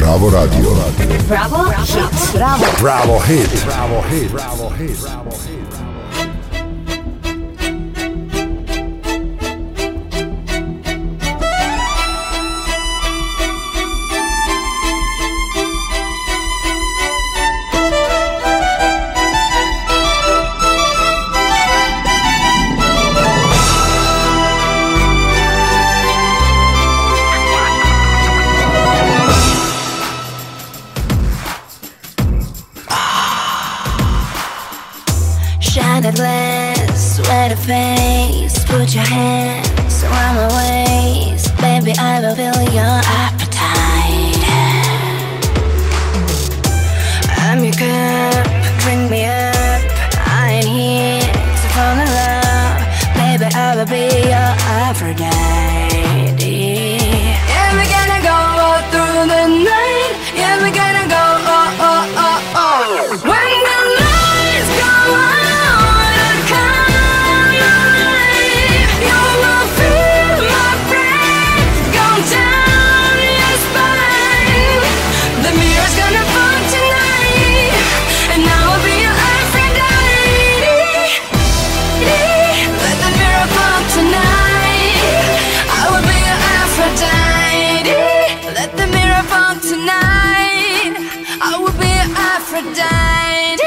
Bravo Radio. Bravo Hit. Bravo Hit. Bravo Hit. Bravo Hit. Shine a glass, sweat a face, put your hands around my waist. Baby, I will fill your appetite. I'm your cup, drink me up. I ain't here to fall in love. Baby, I will be your Aphrodite. Yeah, we're gonna go all through the night. Yeah, we're gonna go when the lights go on, come alive. You will feel my breath go down your spine. The mirror's gonna fall tonight, and I will be your Aphrodite. Let the mirror fall tonight. I will be your Aphrodite. Let the mirror fall tonight. I will be your Aphrodite.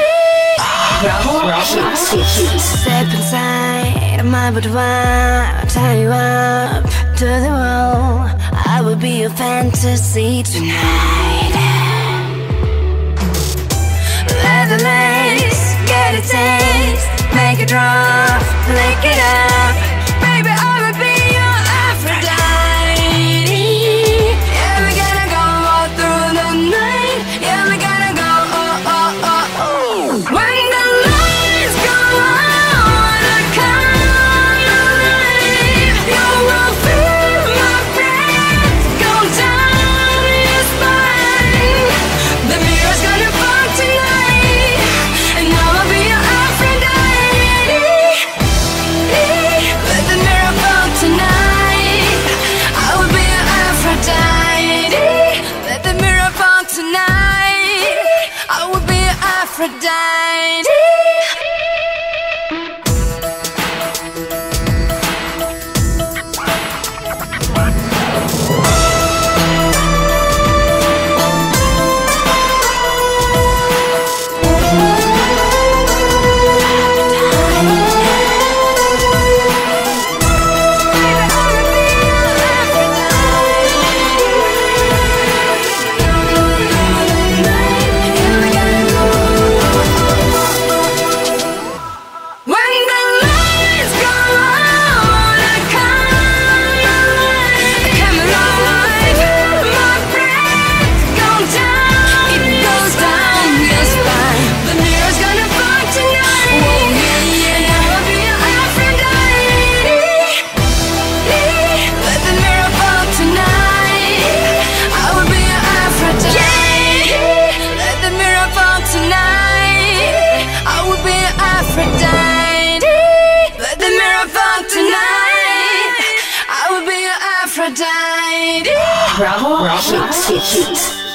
Step inside my boudoir, tie you up to the wall. I will be your fantasy tonight. Let the lace get a taste, make it drop, lick it up. Baby, I will be your Aphrodite. Yeah, we're gonna go all through the night. Yeah, we're gonna go when the lights go on, come alive. You will feel my breath go down your spine. The mirror's gonna fall tonight, and I will be your Aphrodite. Let the mirror fall tonight. I will be your Aphrodite. Let the mirror fall tonight. I will be your Aphrodite. When the lights go on, come alive. My breath go down, it goes down your spine. The mirror's gonna fall tonight. And I will be your Aphrodite. Let the mirror fall tonight. I will be your Aphrodite. Let the mirror fall tonight. I will be your Aphrodite. Let the mirror fall tonight. I will be your Aphrodite. Bravo Hit.